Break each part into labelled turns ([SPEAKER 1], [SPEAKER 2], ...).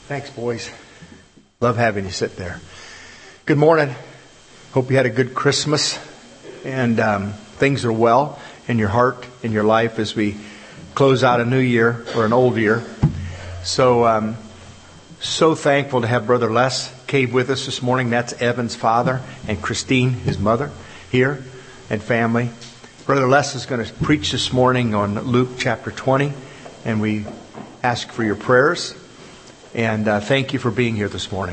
[SPEAKER 1] Thanks, boys. Love having you sit there. Good morning. Hope you had a good Christmas and things are well in your heart, in your life as we close out a new year or an old year. So thankful to have Brother Les Cave with us this morning. That's Evan's father and Christine, his mother, here and family. Brother Les is going to preach this morning on Luke chapter 20, and we ask for your prayers. And thank you for being here this morning.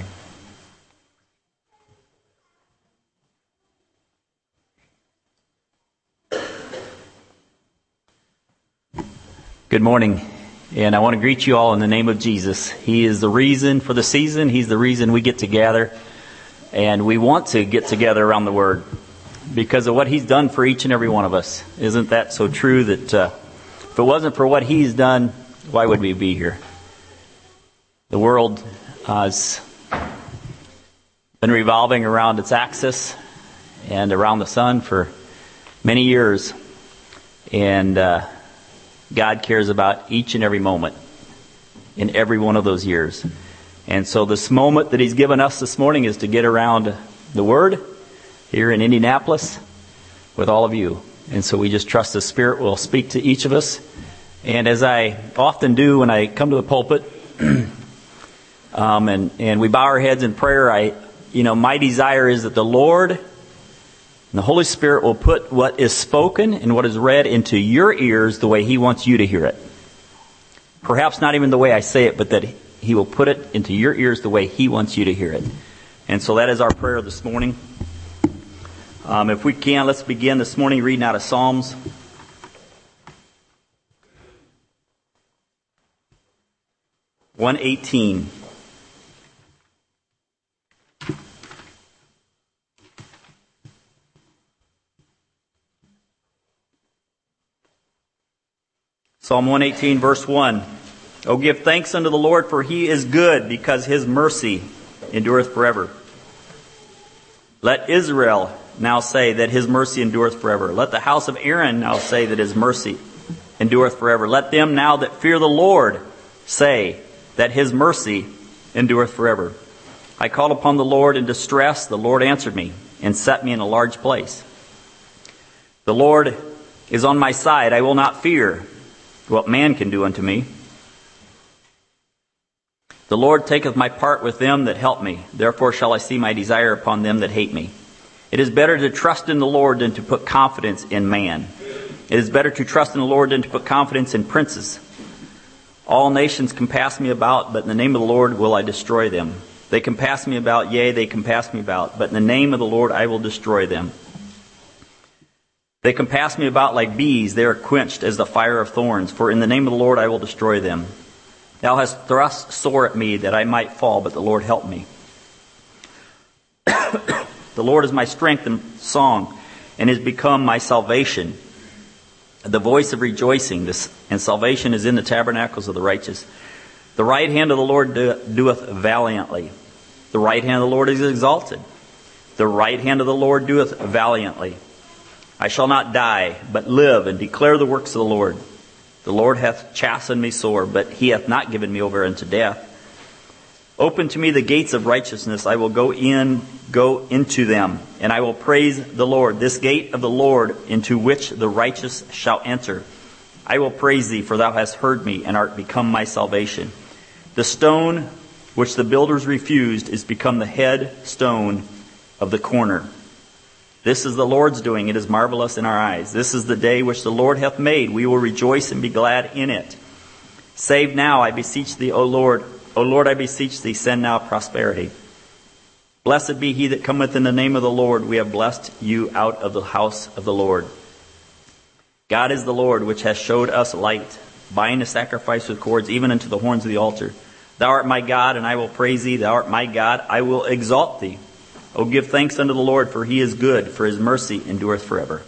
[SPEAKER 2] Good morning, and I want to greet you all in the name of Jesus. He is the reason for the season. He's the reason we get together, and we want to get together around the Word because of what He's done for each and every one of us. Isn't that so true that if it wasn't for what He's done, why would we be here? The world has been revolving around its axis and around the sun for many years, and God cares about each and every moment in every one of those years. And so this moment that He's given us this morning is to get around the Word here in Indianapolis with all of you. And so we just trust the Spirit will speak to each of us. And as I often do when I come to the pulpit, and we bow our heads in prayer, my desire is that the Lord and the Holy Spirit will put what is spoken and what is read into your ears the way He wants you to hear it. Perhaps not even the way I say it, but that He will put it into your ears the way He wants you to hear it. And so that is our prayer this morning. If we can, let's begin this morning reading out of Psalms. Psalm 118. Psalm 118, verse 1. Oh, give thanks unto the Lord, for He is good, because His mercy endureth forever. Let Israel now say that His mercy endureth forever. Let the house of Aaron now say that His mercy endureth forever. Let them now that fear the Lord say that His mercy endureth forever. I called upon the Lord in distress. The Lord answered me and set me in a large place. The Lord is on my side. I will not fear what man can do unto me. The Lord taketh my part with them that help me. Therefore shall I see my desire upon them that hate me. It is better to trust in the Lord than to put confidence in man. It is better to trust in the Lord than to put confidence in princes. All nations compass me about, but in the name of the Lord will I destroy them. They compass me about, yea, they compass me about, but in the name of the Lord I will destroy them. They compass me about like bees, they are quenched as the fire of thorns, for in the name of the Lord I will destroy them. Thou hast thrust sore at me that I might fall, but the Lord helped me. The Lord is my strength and song, and is become my salvation. The voice of rejoicing, and salvation is in the tabernacles of the righteous. The right hand of the Lord doeth valiantly. The right hand of the Lord is exalted. The right hand of the Lord doeth valiantly. I shall not die, but live and declare the works of the Lord. The Lord hath chastened me sore, but He hath not given me over unto death. Open to me the gates of righteousness. I will go into them, and I will praise the Lord. This gate of the Lord into which the righteous shall enter. I will praise Thee, for Thou hast heard me, and art become my salvation. The stone which the builders refused is become the head stone of the corner. This is the Lord's doing. It is marvelous in our eyes. This is the day which the Lord hath made. We will rejoice and be glad in it. Save now, I beseech Thee, O Lord. O Lord, I beseech Thee, send now prosperity. Blessed be he that cometh in the name of the Lord. We have blessed you out of the house of the Lord. God is the Lord, which hath showed us light, bind the sacrifice with cords, even unto the horns of the altar. Thou art my God, and I will praise Thee. Thou art my God, I will exalt Thee. O give thanks unto the Lord, for He is good, for His mercy endureth forever.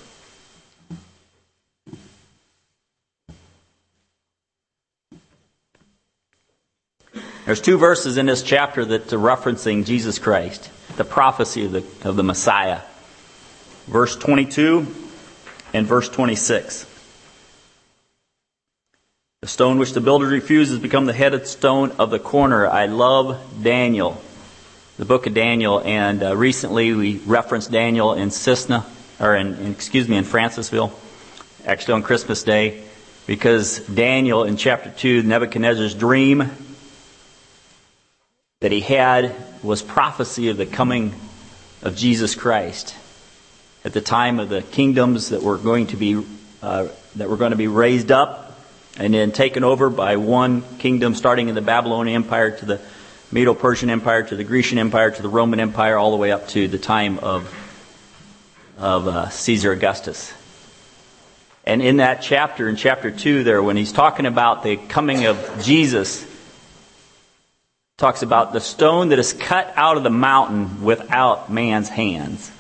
[SPEAKER 2] There's two verses in this chapter that are referencing Jesus Christ, the prophecy of the Messiah. Verse 22 and verse 26. The stone which the builders refused has become the headed stone of the corner. I love Daniel, the book of Daniel, and recently we referenced Daniel in Cessna, or in Francisville, actually on Christmas Day, because Daniel in chapter 2, Nebuchadnezzar's dream that he had was prophecy of the coming of Jesus Christ at the time of the kingdoms that were going to be raised up and then taken over by one kingdom, starting in the Babylonian Empire to the Medo-Persian Empire to the Grecian Empire to the Roman Empire, all the way up to the time of Caesar Augustus. And in that chapter, in chapter 2 there, when he's talking about the coming of Jesus, talks about the stone that is cut out of the mountain without man's hands.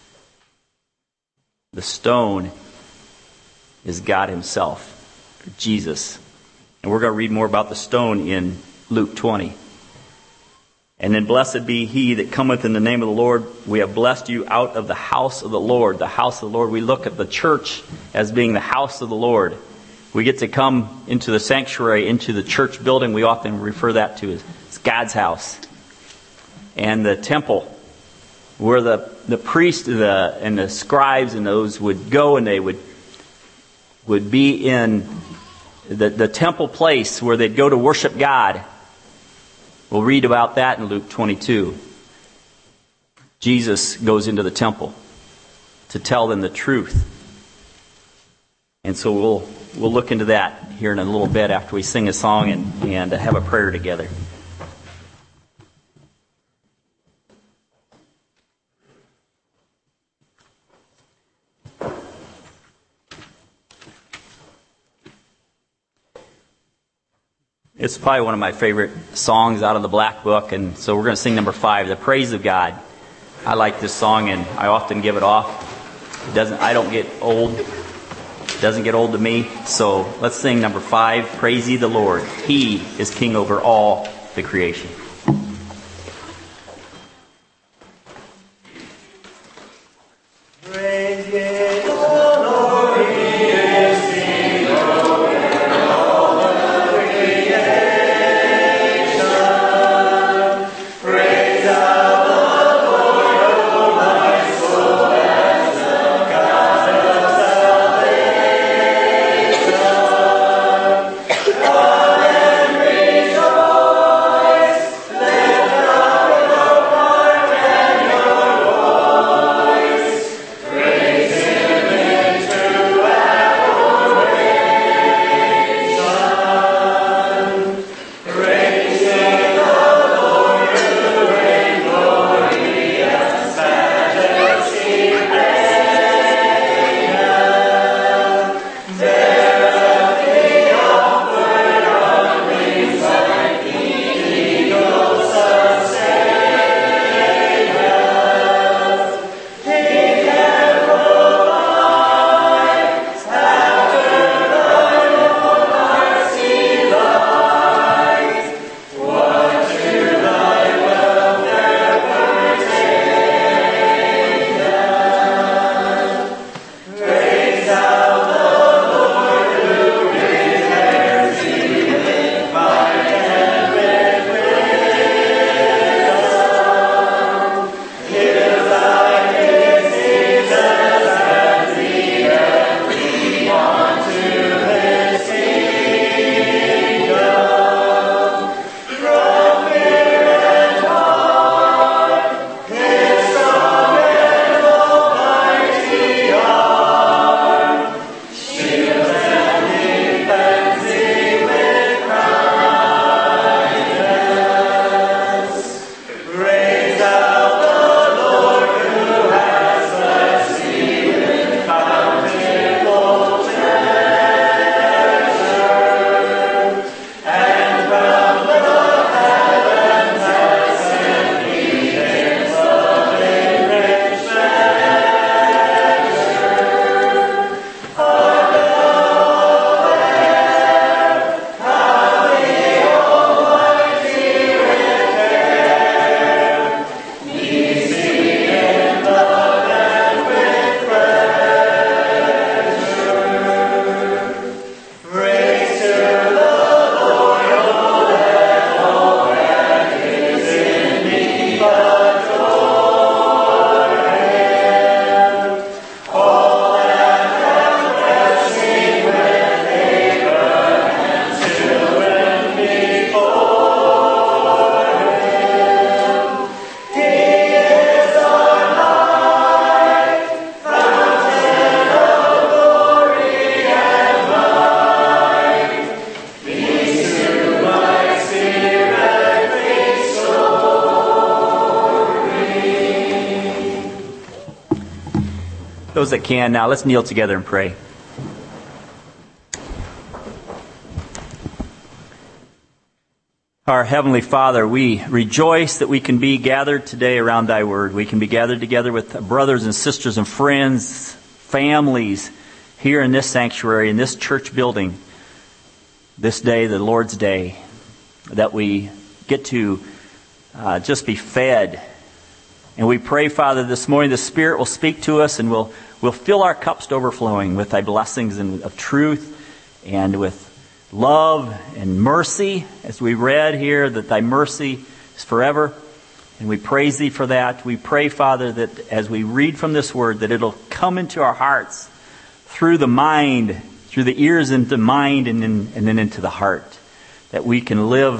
[SPEAKER 2] The stone is God himself, Jesus. And we're going to read more about the stone in Luke 20. And then, blessed be he that cometh in the name of the Lord. We have blessed you out of the house of the Lord. The house of the Lord. We look at the church as being the house of the Lord. We get to come into the sanctuary, into the church building. We often refer that to as God's house. And the temple, where the priest and the scribes and those would go, and they would be in the temple place where they'd go to worship God. We'll read about that in Luke 22. Jesus goes into the temple to tell them the truth. And so we'll look into that here in a little bit after we sing a song and have a prayer together. It's probably one of my favorite songs out of the Black Book, and so we're going to sing number 5, The Praise of God. I like this song, and I often give it off. I don't get old. It doesn't get old to me. So let's sing number 5, Praise Ye the Lord. He is King over all the creation. Those that can now, let's kneel together and pray. Our Heavenly Father, we rejoice that we can be gathered today around Thy Word. We can be gathered together with brothers and sisters and friends, families, here in this sanctuary, in this church building, this day, the Lord's Day, that we get to just be fed. And we pray, Father, this morning the Spirit will speak to us and will fill our cups to overflowing with Thy blessings and of truth and with love and mercy, as we read here, that Thy mercy is forever. And we praise Thee for that. We pray, Father, that as we read from this Word, that it'll come into our hearts through the mind, through the ears into the mind and then into the heart, that we can live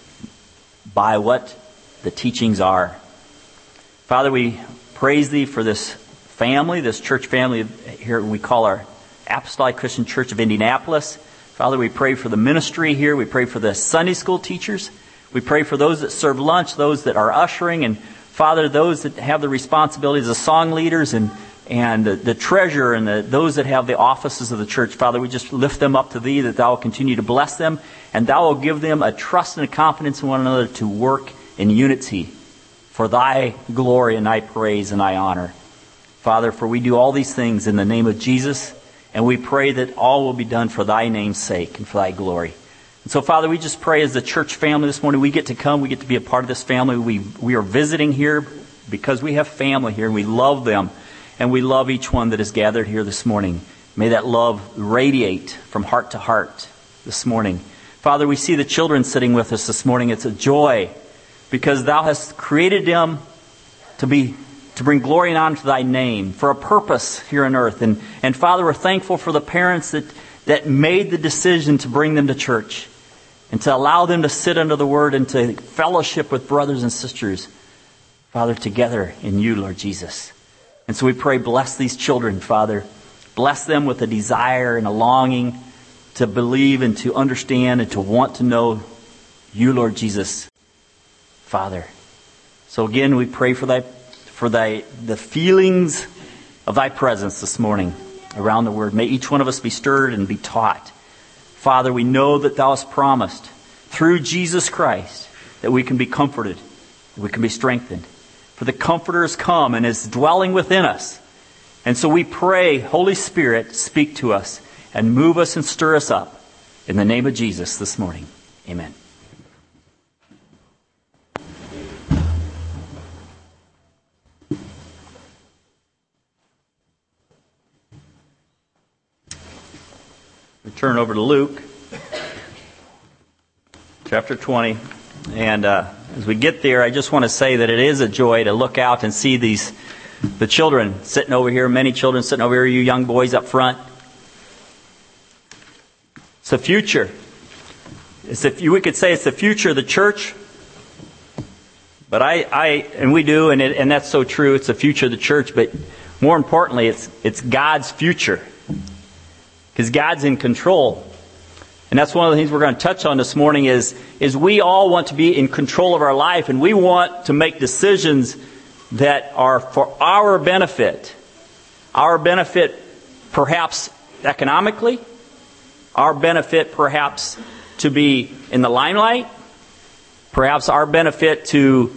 [SPEAKER 2] by what the teachings are. Father, we praise Thee for this family, this church family here we call our Apostolic Christian Church of Indianapolis. Father, we pray for the ministry here. We pray for the Sunday school teachers. We pray for those that serve lunch, those that are ushering, and Father, those that have the responsibilities of song leaders and the treasurer and those that have the offices of the church. Father, we just lift them up to Thee, that Thou will continue to bless them, and Thou will give them a trust and a confidence in one another to work in unity for Thy glory and Thy praise and Thy honor. Father, for we do all these things in the name of Jesus, and we pray that all will be done for Thy name's sake and for Thy glory. And so, Father, we just pray as the church family this morning, we get to come, we get to be a part of this family. We are visiting here because we have family here, and we love them. And we love each one that is gathered here this morning. May that love radiate from heart to heart this morning. Father, we see the children sitting with us this morning. It's a joy because Thou hast created them to bring glory and honor to Thy name for a purpose here on earth. And Father, we're thankful for the parents that made the decision to bring them to church and to allow them to sit under the Word and to fellowship with brothers and sisters, Father, together in You, Lord Jesus. And so we pray, bless these children, Father. Bless them with a desire and a longing to believe and to understand and to want to know You, Lord Jesus, Father. So again, we pray for the feelings of Thy presence this morning around the Word. May each one of us be stirred and be taught. Father, we know that Thou hast promised through Jesus Christ that we can be comforted, that we can be strengthened. For the Comforter has come and is dwelling within us. And so we pray, Holy Spirit, speak to us and move us and stir us up. In the name of Jesus this morning. Amen. We turn over to Luke, chapter 20. And as we get there, I just want to say that it is a joy to look out and see the children sitting over here, many children sitting over here, you young boys up front. It's the future. We could say it's the future of the church. But we do, and that's so true. It's the future of the church. But more importantly, it's God's future. Because God's in control. And that's one of the things we're going to touch on this morning is we all want to be in control of our life, and we want to make decisions that are for our benefit. Our benefit perhaps economically, our benefit perhaps to be in the limelight, perhaps our benefit to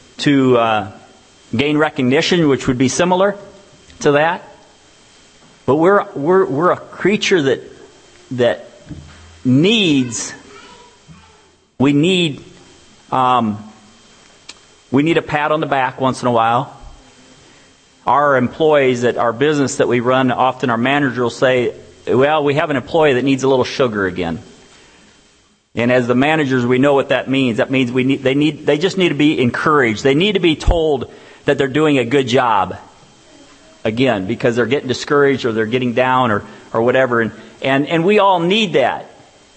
[SPEAKER 2] gain recognition, which would be similar to that. But we're a creature that needs. We need a pat on the back once in a while. Our employees at our business that we run, often our manager will say, "Well, we have an employee that needs a little sugar again." And as the managers, we know what that means. That means they just need to be encouraged. They need to be told that they're doing a good job. Again, because they're getting discouraged or they're getting down or whatever. And we all need that.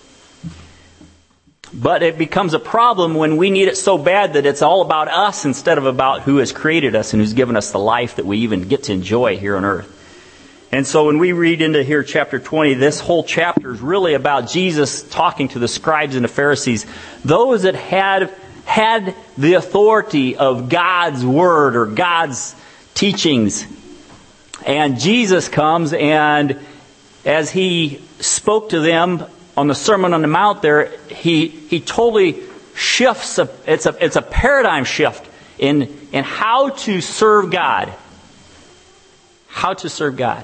[SPEAKER 2] But it becomes a problem when we need it so bad that it's all about us instead of about who has created us and who's given us the life that we even get to enjoy here on earth. And so when we read into here chapter 20, this whole chapter is really about Jesus talking to the scribes and the Pharisees, those that had the authority of God's word or God's teachings. And Jesus comes, and as he spoke to them on the Sermon on the Mount there, he totally shifts. It's a paradigm shift in how to serve God. How to serve God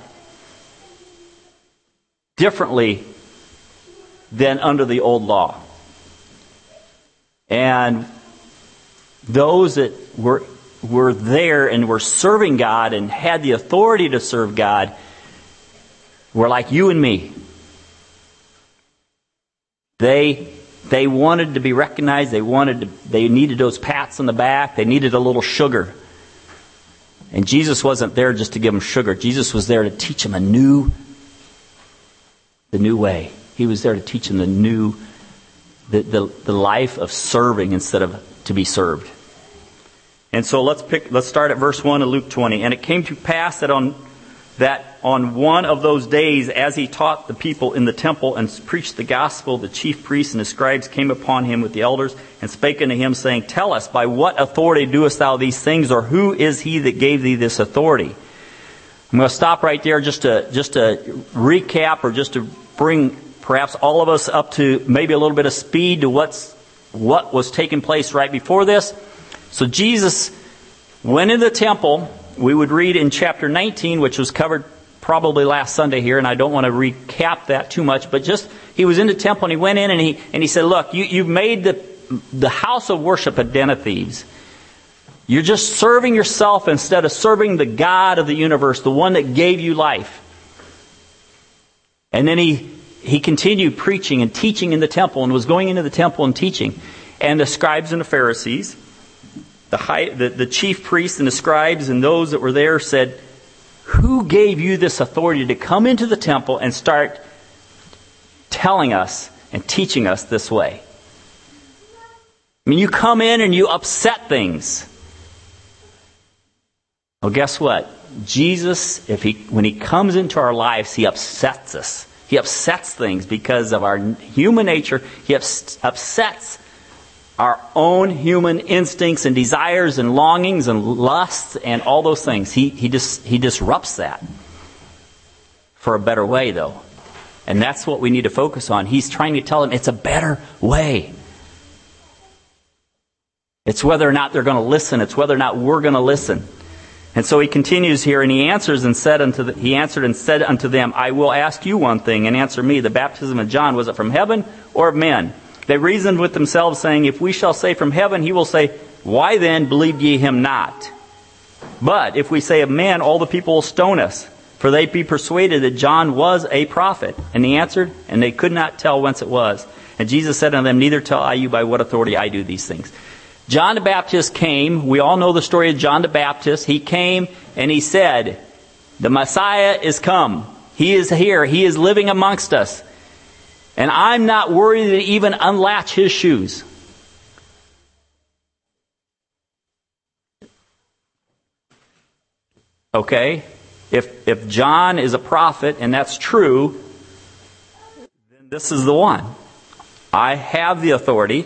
[SPEAKER 2] differently than under the old law. And those that were there and were serving God and had the authority to serve God were like you and me. They wanted to be recognized. They needed those pats on the back. They needed a little sugar. And Jesus wasn't there just to give them sugar. Jesus was there to teach them the new way. He was there to teach them the life of serving instead of to be served. And so let's start at verse 1 of Luke 20. And it came to pass that on one of those days, as he taught the people in the temple and preached the gospel, the chief priests and the scribes came upon him with the elders and spake unto him, saying, Tell us, by what authority doest thou these things, or who is he that gave thee this authority? I'm going to stop right there just to recap, or just to bring perhaps all of us up to maybe a little bit of speed to what was taking place right before this. So Jesus went into the temple. We would read in chapter 19, which was covered probably last Sunday here, and I don't want to recap that too much, but just he was in the temple and he went in and he said, look, you've made the house of worship a den of thieves. You're just serving yourself instead of serving the God of the universe, the one that gave you life. And then he continued preaching and teaching in the temple, and was going into the temple and teaching. And the scribes and the Pharisees, the chief priests and the scribes and those that were there said, who gave you this authority to come into the temple and start telling us and teaching us this way? I mean, you come in and you upset things. Well, guess what? Jesus, when he comes into our lives, he upsets us. He upsets things because of our human nature. He upsets our own human instincts and desires and longings and lusts and all those things. He disrupts that for a better way, though. And that's what we need to focus on. He's trying to tell them it's a better way. It's whether or not they're going to listen. It's whether or not we're going to listen. And so he continues here, and he answered and said unto them, I will ask you one thing, and answer me. The baptism of John, was it from heaven or of men? They reasoned with themselves, saying, if we shall say from heaven, he will say, why then believed ye him not? But if we say of men, all the people will stone us, for they be persuaded that John was a prophet. And he answered, and they could not tell whence it was. And Jesus said unto them, neither tell I you by what authority I do these things. John the Baptist came. We all know the story of John the Baptist. He came and he said, the Messiah is come. He is here. He is living amongst us. And I'm not worthy to even unlatch his shoes. Okay? If John is a prophet, and that's true, then this is the one. I have the authority.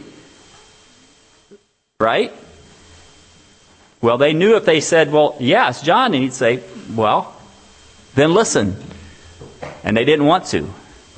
[SPEAKER 2] Right? Well, they knew if they said, well, yes, John, and he'd say, well, then listen. And they didn't want to.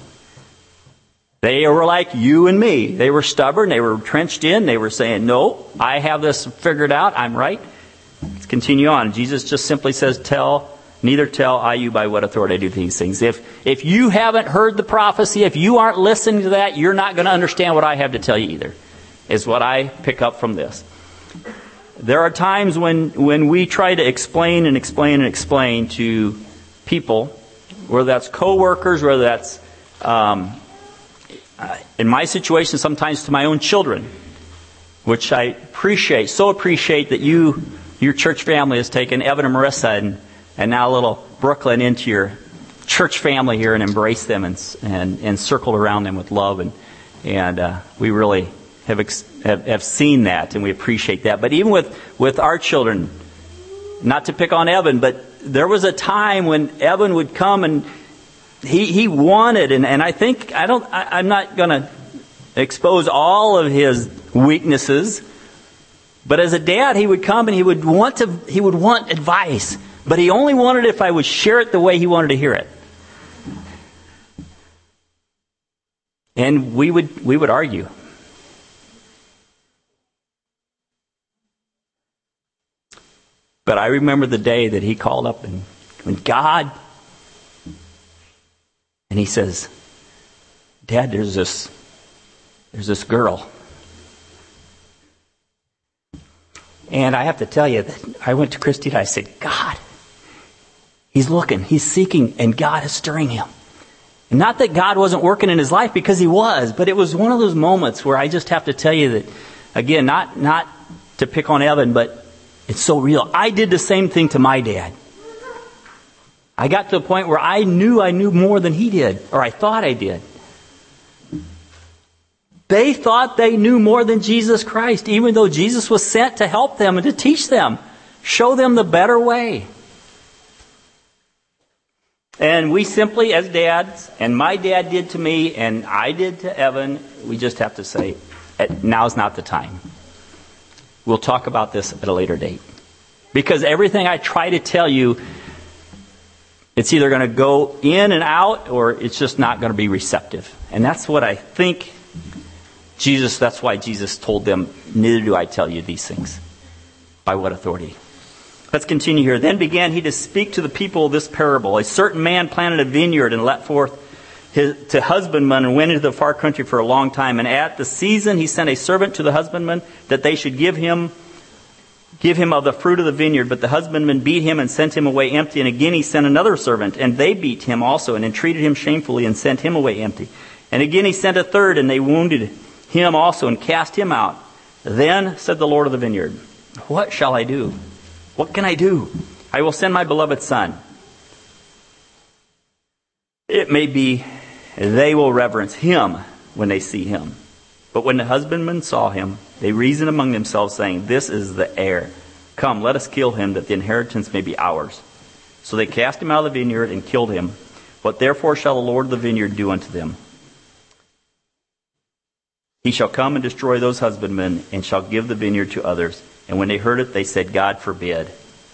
[SPEAKER 2] They were like you and me. They were stubborn. They were trenched in. They were saying, no, I have this figured out. I'm right. Let's continue on. Jesus just simply says, neither tell I you by what authority I do these things. If you haven't heard the prophecy, if you aren't listening to that, you're not going to understand what I have to tell you either, is what I pick up from this. There are times when we try to explain to people, whether that's co-workers, whether that's, in my situation, sometimes to my own children, which I so appreciate that your church family has taken Evan and Marissa and now little Brooklyn into your church family here and embraced them and circled around them with love. And we really have seen that, and we appreciate that. But even with our children, not to pick on Evan, but there was a time when Evan would come and he wanted, and I think I'm not going to expose all of his weaknesses, but as a dad, he would come and he would want advice. But he only wanted it if I would share it the way he wanted to hear it. And we would argue. But I remember the day that he called up and went, God, and he says, Dad, there's this girl. And I have to tell you that I went to Christy and I said, God, he's looking, he's seeking, and God is stirring him. And not that God wasn't working in his life, because he was, but it was one of those moments where I just have to tell you that, again, not to pick on Evan, but it's so real. I did the same thing to my dad. I got to a point where I knew more than he did, or I thought I did. They thought they knew more than Jesus Christ, even though Jesus was sent to help them and to teach them, show them the better way. And we simply, as dads, and my dad did to me, and I did to Evan, we just have to say, now's not the time. We'll talk about this at a later date. Because everything I try to tell you, it's either going to go in and out, or it's just not going to be receptive. And that's what I think that's why Jesus told them, neither do I tell you these things. By what authority? Let's continue here. Then began he to speak to the people this parable. A certain man planted a vineyard and let forth to husbandmen and went into the far country for a long time. And at the season he sent a servant to the husbandman that they should give him of the fruit of the vineyard. But the husbandman beat him and sent him away empty. And again he sent another servant, and they beat him also and entreated him shamefully and sent him away empty. And again he sent a third, and they wounded him also and cast him out. Then said the Lord of the vineyard, what shall I do? What can I do? I will send my beloved son. It may be they will reverence him when they see him. But when the husbandmen saw him, they reasoned among themselves, saying, this is the heir. Come, let us kill him, that the inheritance may be ours. So they cast him out of the vineyard and killed him. What therefore shall the Lord of the vineyard do unto them? He shall come and destroy those husbandmen, and shall give the vineyard to others. And when they heard it, they said, God forbid.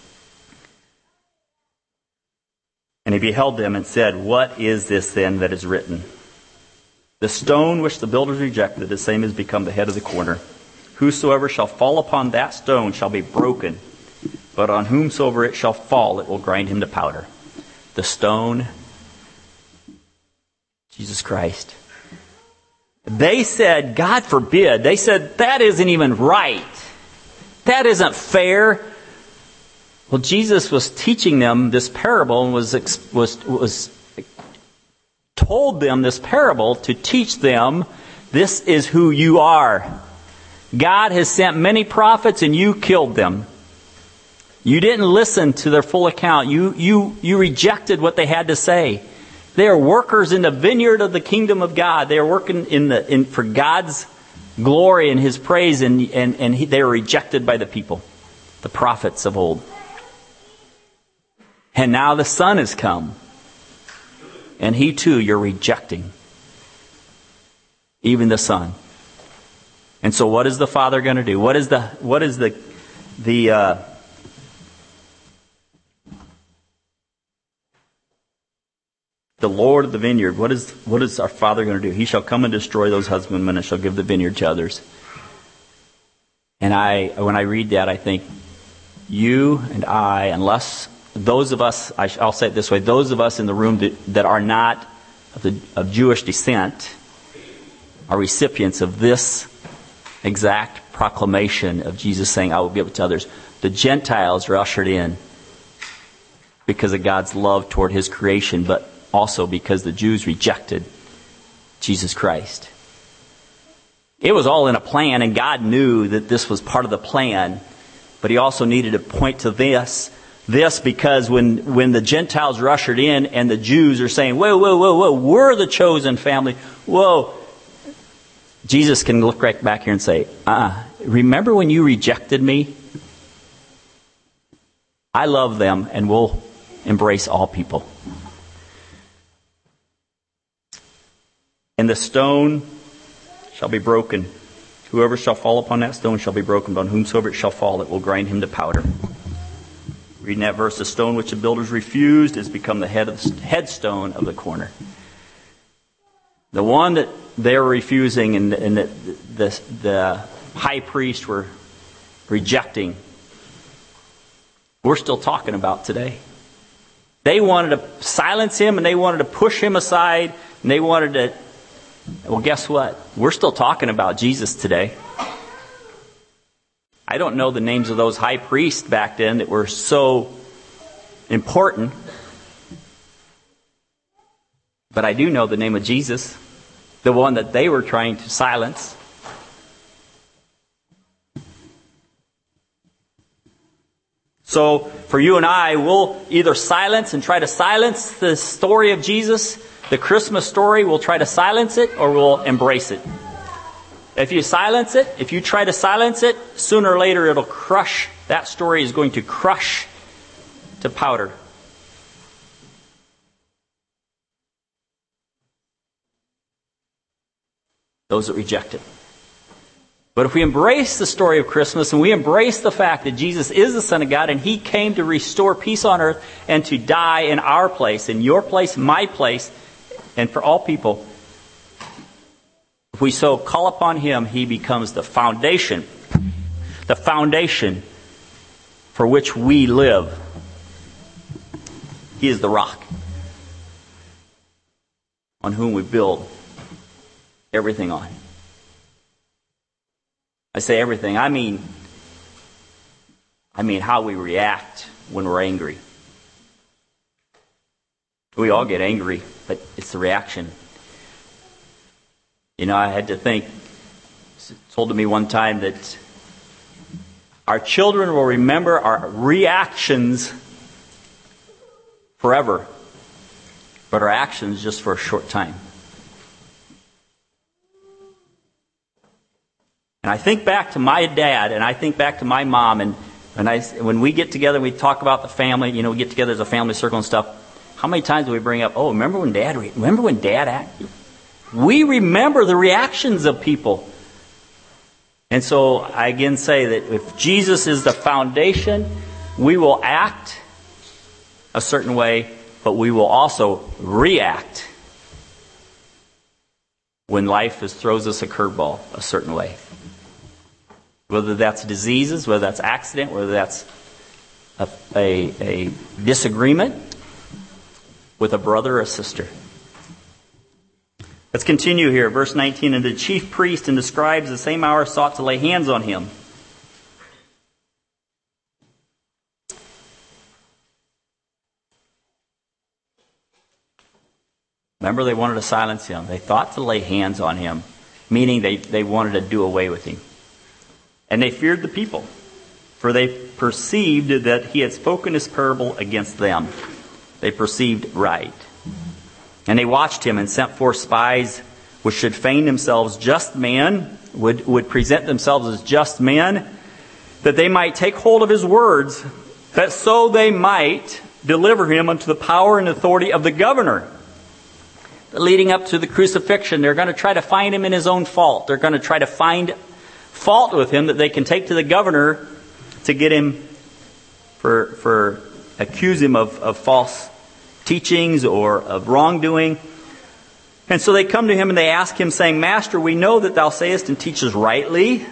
[SPEAKER 2] And he beheld them and said, what is this then that is written? The stone which the builders rejected, the same has become the head of the corner. Whosoever shall fall upon that stone shall be broken, but on whomsoever it shall fall, it will grind him to powder. The stone, Jesus Christ. They said, God forbid. They said, that isn't even right. That isn't fair. Well, Jesus was teaching them this parable and was told them this parable to teach them, this is who you are. God has sent many prophets and you killed them. You didn't listen to their full account. You rejected what they had to say. They are workers in the vineyard of the kingdom of God. They are working for God's glory and his praise, and they are rejected by the people, the prophets of old. And now the Son has come, and he too you're rejecting, even the Son. And so what is the Father going to do? What is the Lord of the vineyard, what is our Father going to do? He shall come and destroy those husbandmen and shall give the vineyard to others. And when I read that, I think you and I, unless those of us, I'll say it this way, those of us in the room that are not of Jewish descent are recipients of this exact proclamation of Jesus saying, I will give it to others. The Gentiles are ushered in because of God's love toward his creation, but also because the Jews rejected Jesus Christ. It was all in a plan, and God knew that this was part of the plan, but he also needed to point to this because when the Gentiles are ushered in and the Jews are saying, whoa, we're the chosen family, whoa, Jesus can look right back here and say, remember when you rejected me? I love them and will embrace all people. And the stone shall be broken. Whoever shall fall upon that stone shall be broken, but on whomsoever it shall fall, it will grind him to powder. Reading that verse, the stone which the builders refused has become the headstone of the corner. The one that they were refusing and the high priest were rejecting, we're still talking about today. They wanted to silence him and they wanted to push him aside and they wanted to, well, guess what? We're still talking about Jesus today. I don't know the names of those high priests back then that were so important, but I do know the name of Jesus, the one that they were trying to silence. So for you and I, we'll either silence and try to silence the story of Jesus, the Christmas story, we'll try to silence it, or we'll embrace it. If you silence it, if you try to silence it, sooner or later it'll crush. That story is going to crush to powder. Those that reject it. But if we embrace the story of Christmas and we embrace the fact that Jesus is the Son of God and He came to restore peace on earth and to die in our place, in your place, my place, and for all people, if we so call upon Him, He becomes the foundation for which we live. He is the rock on whom we build everything on. I say everything, I mean how we react when we're angry. We all get angry, but it's the reaction. You know, I had to think, told to me one time that our children will remember our reactions forever, but our actions just for a short time. And I think back to my dad, and I think back to my mom, and when we get together, we talk about the family, you know, we get together as a family circle and stuff. How many times do we bring up, oh, remember when Dad acted? We remember the reactions of people. And so I again say that if Jesus is the foundation, we will act a certain way, but we will also react when life throws us a curveball a certain way. Whether that's diseases, whether that's accident, whether that's a disagreement with a brother or a sister. Let's continue here. Verse 19, and the chief priest and the scribes the same hour sought to lay hands on him. Remember, they wanted to silence him. They thought to lay hands on him, meaning they wanted to do away with him. And they feared the people, for they perceived that he had spoken his parable against them. They perceived right. And they watched him and sent forth spies which should feign themselves just men, would present themselves as just men, that they might take hold of his words, that so they might deliver him unto the power and authority of the governor. Leading up to the crucifixion, they're going to try to find him in his own fault. They're going to try to find fault with him that they can take to the governor to get him accuse him of false teachings or of wrongdoing. And so they come to him and they ask him, saying, Master, we know that thou sayest and teachest rightly.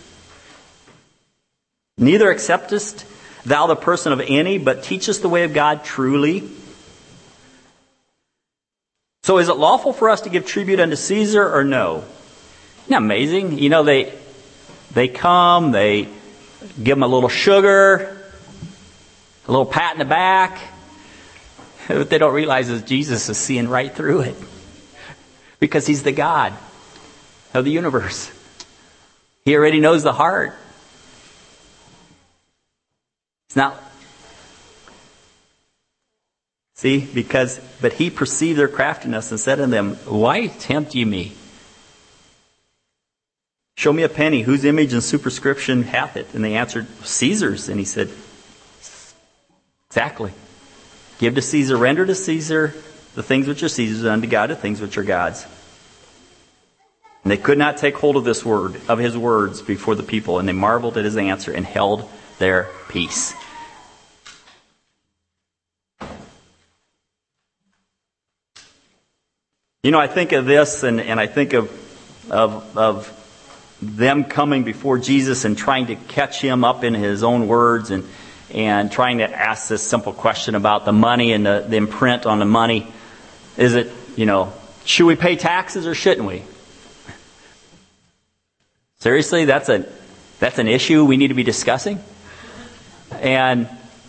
[SPEAKER 2] Neither acceptest thou the person of any, but teachest the way of God truly. So is it lawful for us to give tribute unto Caesar or no? Isn't that amazing? You know, they come, they give him a little sugar, a little pat in the back. What they don't realize is Jesus is seeing right through it. Because he's the God of the universe. He already knows the heart. It's not... See, but he perceived their craftiness and said unto them, Why tempt ye me? Show me a penny, whose image and superscription hath it? And they answered, Caesar's. And he said, Exactly. Give to Caesar, render to Caesar the things which are Caesar's, and unto God the things which are God's. And they could not take hold of his words before the people, and they marveled at his answer and held their peace. You know, I think of this, and I think of them coming before Jesus and trying to catch him up in his own words, and trying to ask this simple question about the money and the imprint on the money. Is it, should we pay taxes or shouldn't we? Seriously, that's an issue we need to be discussing. And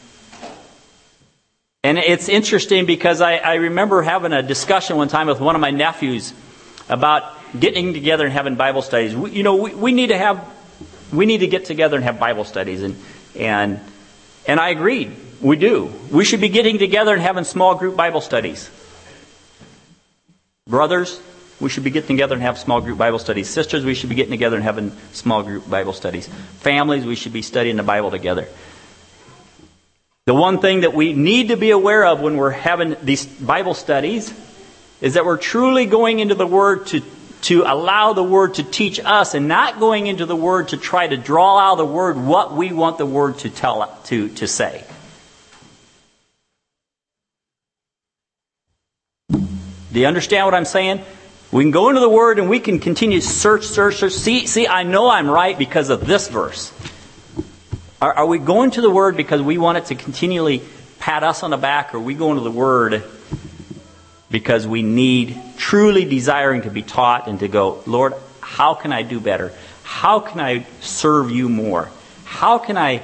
[SPEAKER 2] it's interesting because I remember having a discussion one time with one of my nephews about getting together and having Bible studies. We need to get together and have Bible studies, and I agreed. We do. We should be getting together and having small group Bible studies. Brothers, we should be getting together and have small group Bible studies. Sisters, we should be getting together and having small group Bible studies. Families, we should be studying the Bible together. The one thing that we need to be aware of when we're having these Bible studies is that we're truly going into the Word to allow the Word to teach us, and not going into the Word to try to draw out of the Word what we want the Word to say. Do you understand what I'm saying? We can go into the Word and we can continue to search. See, I know I'm right because of this verse. Are we going to the Word because we want it to continually pat us on the back, or are we going to the Word because we need, truly desiring to be taught and to go, Lord, how can I do better? How can I serve you more? How can I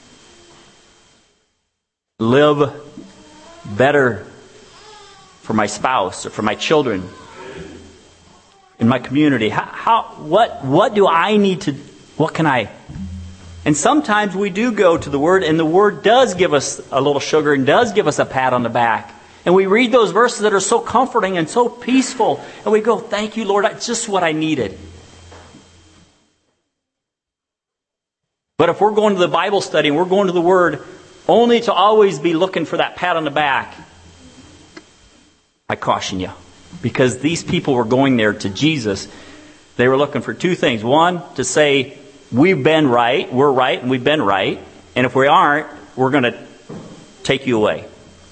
[SPEAKER 2] live better for my spouse or for my children, in my community? What do I need to, what can I? And sometimes we do go to the Word, and the Word does give us a little sugar and does give us a pat on the back. And we read those verses that are so comforting and so peaceful, and we go, thank you, Lord, that's just what I needed. But if we're going to the Bible study and we're going to the Word only to always be looking for that pat on the back, I caution you. Because these people were going there to Jesus. They were looking for two things. One, to say, we've been right, we're right, and we've been right. And if we aren't, we're going to take you away.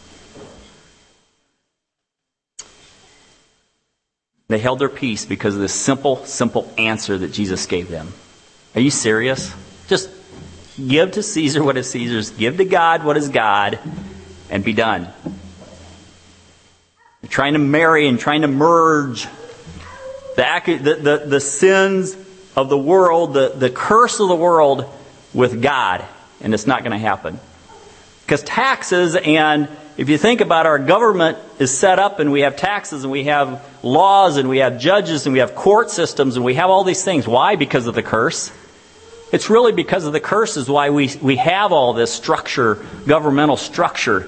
[SPEAKER 2] They held their peace because of this simple answer that Jesus gave them. Are you serious? Just give to Caesar what is Caesar's, give to God what is God, and be done. They're trying to marry and trying to merge the sins of the world, the curse of the world with God. And it's not going to happen. Because taxes, and if you think about it, our government is set up, and we have taxes, and we have laws, and we have judges, and we have court systems, and we have all these things. Why? Because of the curse. It's really because of the curse is why we have all this structure, governmental structure.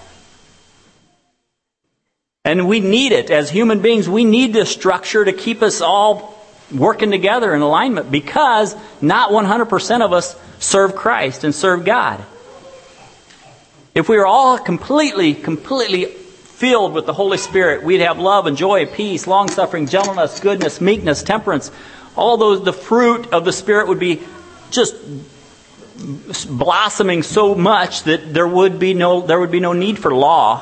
[SPEAKER 2] And we need it. As human beings, we need this structure to keep us all working together in alignment, because not 100% of us serve Christ and serve God. If we were all completely filled with the Holy Spirit, we'd have love and joy, peace, long-suffering, gentleness, goodness, meekness, temperance. All those, the fruit of the Spirit would be just blossoming so much that there would be no need for law.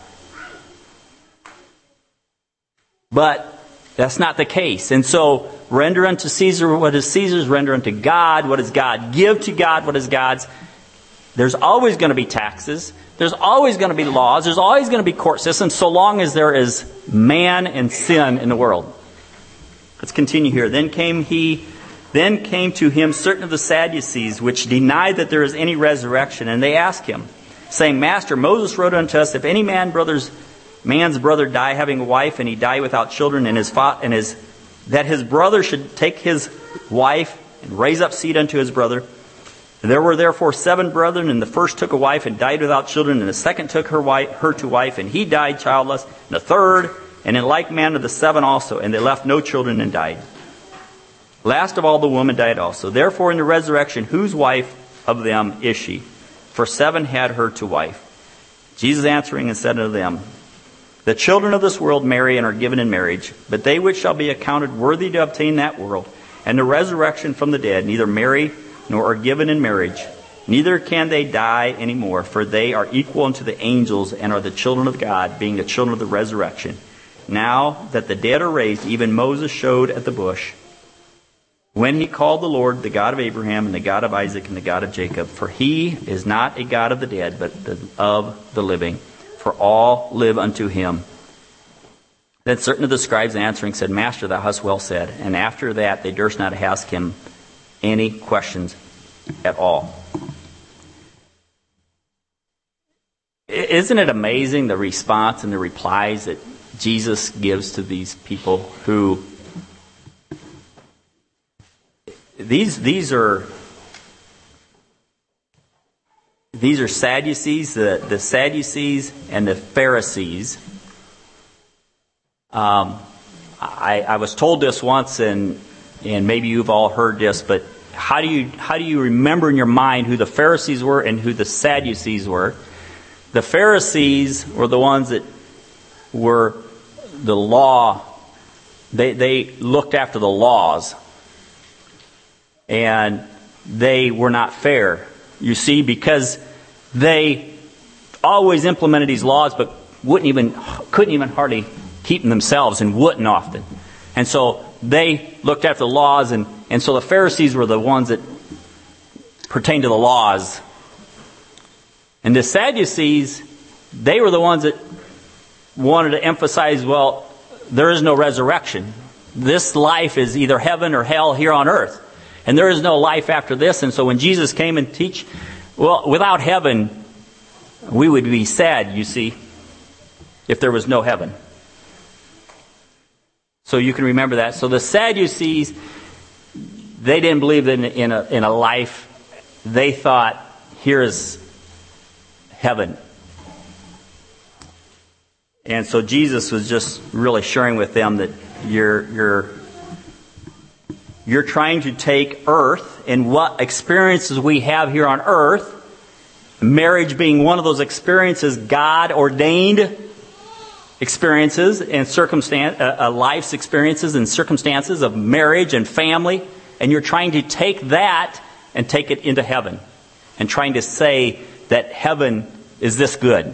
[SPEAKER 2] But that's not the case. And so, render unto Caesar what is Caesar's, render unto God what is God. Give to God what is God's. There's always going to be taxes. There's always going to be laws. There's always going to be court systems, so long as there is man and sin in the world. Let's continue here. Then came to him certain of the Sadducees, which denied that there is any resurrection. And they asked him, saying, Master, Moses wrote unto us, if any man's brother die having a wife, and he die without children, that his brother should take his wife and raise up seed unto his brother. There were therefore 7 brethren, and the first took a wife and died without children, and the second took her to wife, and he died childless, and the third, and in like manner the 7 also, and they left no children and died. Last of all the woman died also. Therefore in the resurrection, whose wife of them is she? For 7 had her to wife. Jesus answering and said unto them, the children of this world marry and are given in marriage, but they which shall be accounted worthy to obtain that world, and the resurrection from the dead, neither marry nor are given in marriage, neither can they die any more, for they are equal unto the angels, and are the children of God, being the children of the resurrection. now that the dead are raised, even Moses showed at the bush, when he called the Lord the God of Abraham and the God of Isaac and the God of Jacob. For he is not a God of the dead, but of the living. For all live unto him. Then certain of the scribes answering said, Master, thou hast well said. And after that they durst not ask him any questions at all. Isn't it amazing the response and the replies that Jesus gives to these people who... These are Sadducees, the Sadducees and the Pharisees. I was told this once, and maybe you've all heard this, but how do you remember in your mind who the Pharisees were and who the Sadducees were? The Pharisees were the ones that were the law. They looked after the laws. And they were not fair, you see, because they always implemented these laws, but couldn't even hardly keep them themselves, and wouldn't often. And so they looked after the laws, and so the Pharisees were the ones that pertained to the laws. And the Sadducees, they were the ones that wanted to emphasize, well, there is no resurrection. This life is either heaven or hell here on earth. And there is no life after this. And so when Jesus came and teach, well, without heaven, we would be sad, you see, if there was no heaven. So you can remember that. So the Sadducees, they didn't believe in a life. They thought, here is heaven. And so Jesus was just really sharing with them that you're trying to take earth and what experiences we have here on earth, marriage being one of those experiences, God ordained experiences and life's experiences and circumstances of marriage and family, and you're trying to take that and take it into heaven, and trying to say that heaven is this good.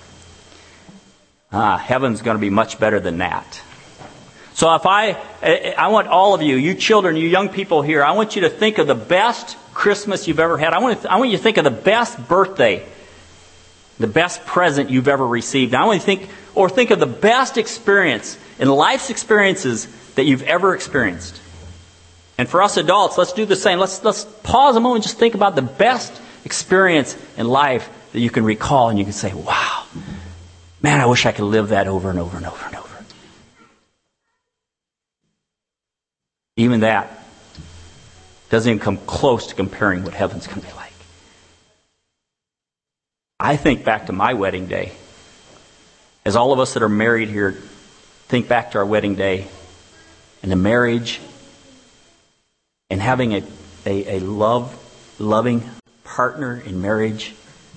[SPEAKER 2] Heaven's going to be much better than that. So if I want all of you, you children, you young people here, I want you to think of the best Christmas you've ever had. I want you to think of the best birthday, the best present you've ever received. I want you to think of the best experience in life's experiences that you've ever experienced. And for us adults, let's do the same. Let's pause a moment and just think about the best experience in life that you can recall, and you can say, wow, man, I wish I could live that over and over and over and over. Even that doesn't even come close to comparing what heaven's going to be like. I think back to my wedding day. As all of us that are married here think back to our wedding day and the marriage and having a loving partner in marriage,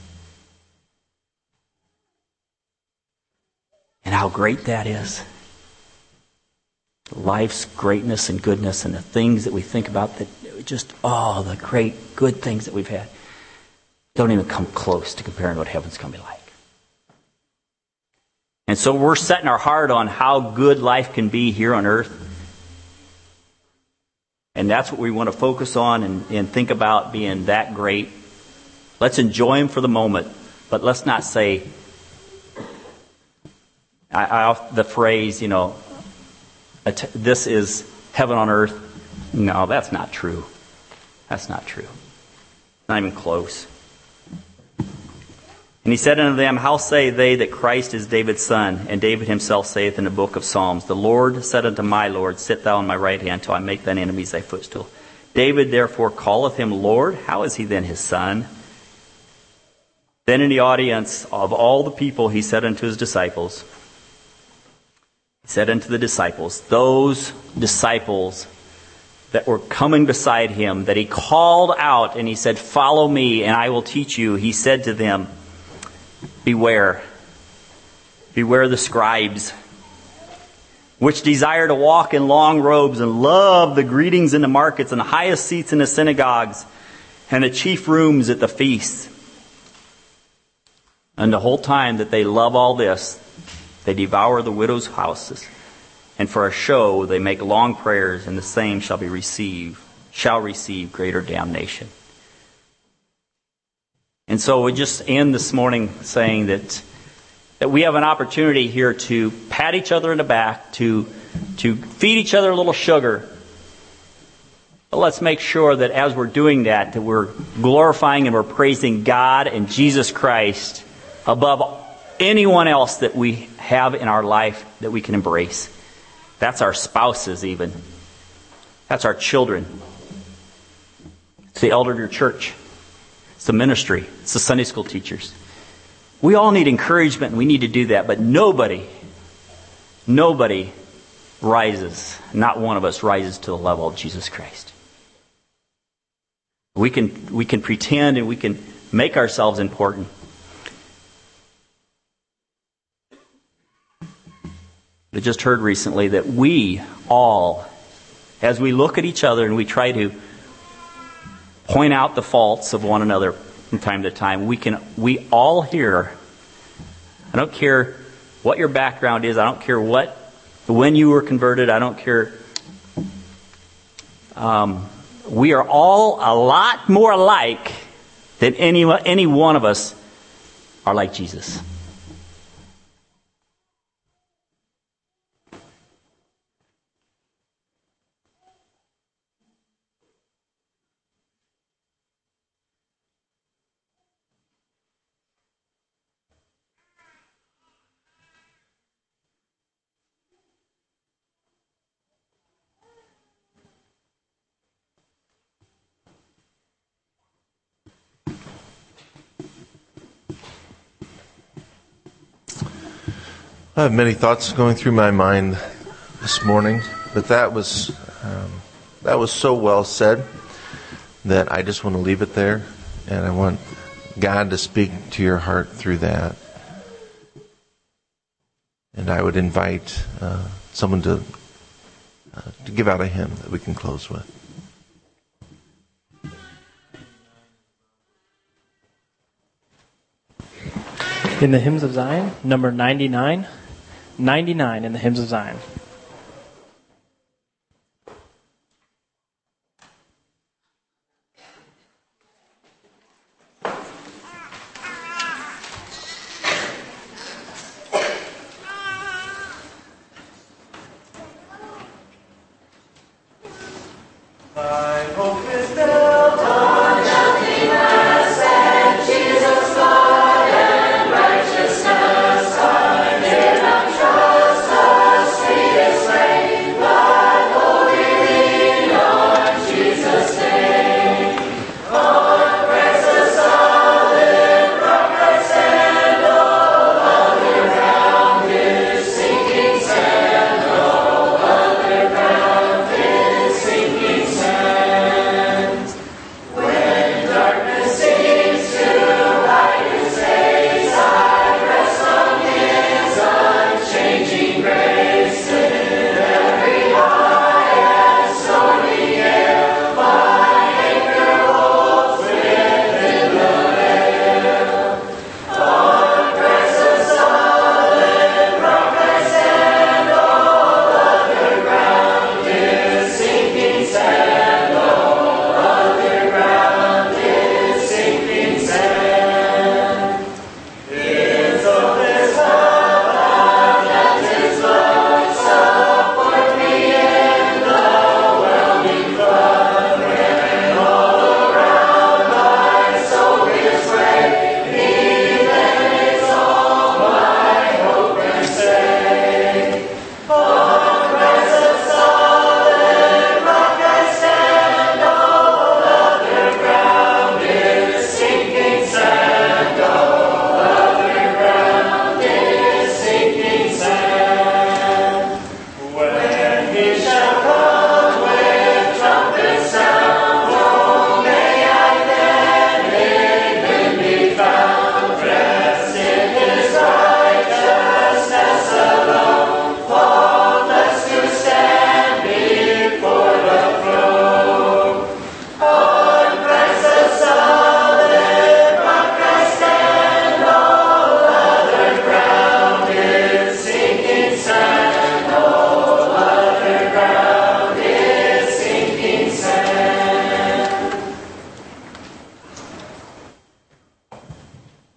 [SPEAKER 2] and how great that is. Life's greatness and goodness and the things that we think about, that just, the great good things that we've had, don't even come close to comparing what heaven's going to be like. And so we're setting our heart on how good life can be here on earth. And that's what we want to focus on and think about being that great. Let's enjoy Him for the moment, but let's not say, the phrase, this is heaven on earth. No, that's not true. That's not true. Not even close. And he said unto them, how say they that Christ is David's son? And David himself saith in the book of Psalms, the Lord said unto my Lord, sit thou on my right hand till I make thine enemies thy footstool. David therefore calleth him Lord. How is he then his son? Then in the audience of all the people he said unto his disciples, he said unto the disciples, those disciples that were coming beside him, that he called out and he said, follow me and I will teach you. He said to them, beware the scribes, which desire to walk in long robes and love the greetings in the markets and the highest seats in the synagogues and the chief rooms at the feasts. And the whole time that they love all this, They devour the widows' houses, and for a show they make long prayers, and the same shall receive greater damnation. And so we just end this morning saying that we have an opportunity here to pat each other in the back, to feed each other a little sugar. But let's make sure that as we're doing that we're glorifying and we're praising God and Jesus Christ above anyone else that we have in our life that we can embrace. That's our spouses even. That's our children. It's the elder of your church. It's the ministry. It's the Sunday school teachers. We all need encouragement, and we need to do that. But nobody rises, not one of us rises to the level of Jesus Christ. We can pretend and we can make ourselves important. I just heard recently that we all, as we look at each other and we try to point out the faults of one another from time to time, we all here, I don't care what your background is, I don't care when you were converted, I don't care. We are all a lot more alike than any one of us are like Jesus.
[SPEAKER 3] I have many thoughts going through my mind this morning, but that was so well said that I just want to leave it there, and I want God to speak to your heart through that. And I would invite someone to give out a hymn that we can close with.
[SPEAKER 4] In the Hymns of Zion, number 99. 99 in the Hymns of Zion.
[SPEAKER 5] Righteousness, I did not trust us.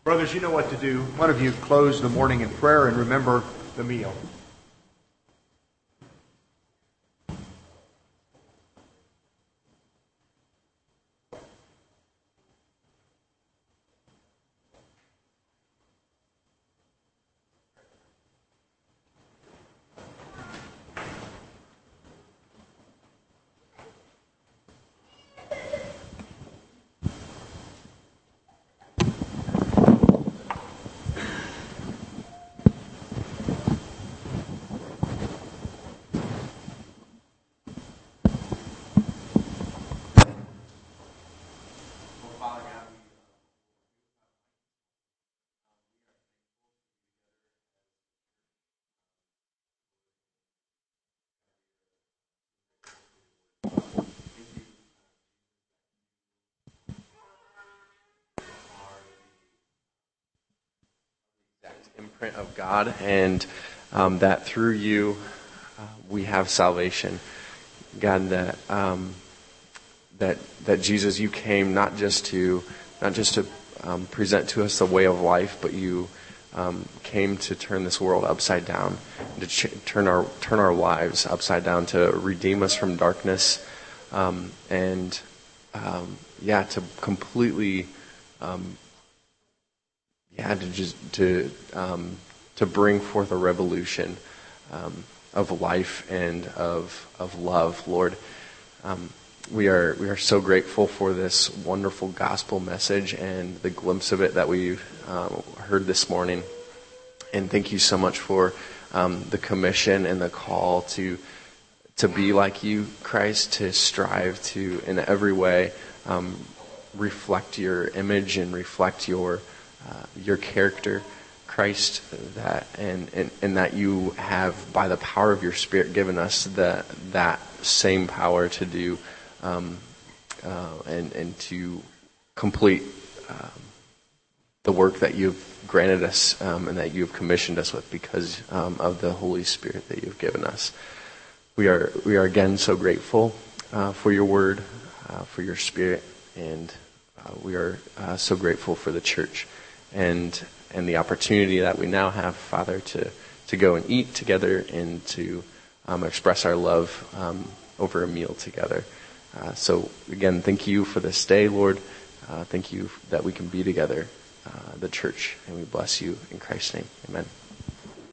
[SPEAKER 1] Brothers, you know what to do. One of you close the morning in prayer and remember the meal.
[SPEAKER 5] Imprint of God, and that through you we have salvation. God, that Jesus, you came not just to present to us the way of life, but you came to turn this world upside down, to turn our lives upside down, to redeem us from darkness, and to completely. To bring forth a revolution of life and of love, Lord. We are so grateful for this wonderful gospel message and the glimpse of it that we've heard this morning. And thank you so much for the commission and the call to be like you, Christ, to strive to, in every way, reflect your image and reflect your character, Christ, that and that you have, by the power of your Spirit, given us that same power to do and to complete the work that you've granted us and that you have commissioned us with because of the Holy Spirit that you've given us. We are again so grateful for your word, for your Spirit, and we are so grateful for the church and the opportunity that we now have, Father, to go and eat together and to express our love over a meal together. So again, thank you for this day, Lord. Thank you that we can be together, the church, and we bless you in Christ's name. Amen.